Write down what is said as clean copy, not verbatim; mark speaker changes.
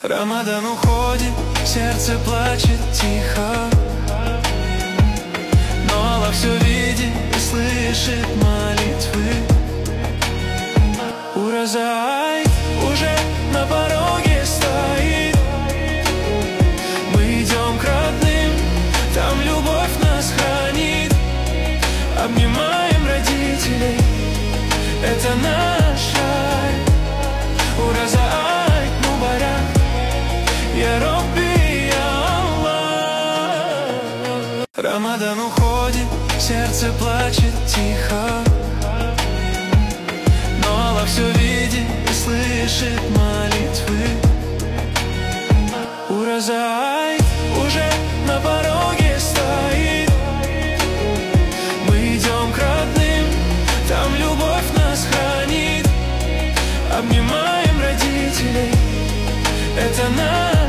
Speaker 1: Рамадан уходит, сердце плачет тихо, но Аллах все видит и слышит молитвы. Ураза уже на пороге стоит. Мы идем к родным, там любовь нас хранит. Обнимаем родителей, это наш рай. Ураза Я Робби, Я Аллах. Рамадан уходит, сердце плачет тихо, но Аллах все видит и слышит молитвы. Ураза уже на пороге стоит. Мы идем к родным, там любовь нас хранит. Обнимаем родителей, это наш